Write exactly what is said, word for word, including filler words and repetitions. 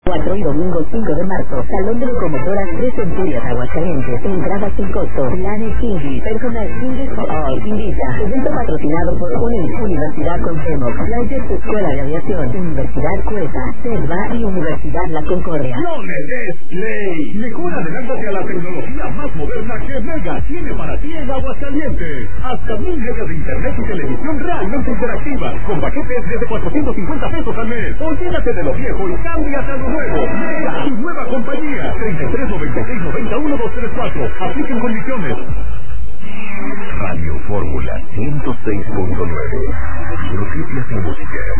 cuatro y domingo cinco de marzo, Salón de Locomotoras Tres Centurias Aguascalientes, entradas sin costo, Planes Kingi, Personal Kingi for All, invita, evento patrocinado por UNI, Universidad Cuauhtémoc, Flyers Escuela de Aviación, Universidad Cuesta, Selva y Universidad La Concordia. ¡No le des play! Mejor adelántate a la tecnología más moderna que Mega tiene para ti en Aguascalientes. Hasta mil megas de internet y televisión realmente interactiva, con paquetes desde cuatrocientos cincuenta pesos al mes. Olvídate de lo viejo y cámbiate a lo nuevo. Mega, tu nueva compañía. treinta y tres noventa y seis noventa y uno doscientos treinta y cuatro. Apliquen condiciones. Radio Fórmula ciento seis punto nueve. Noticias y música.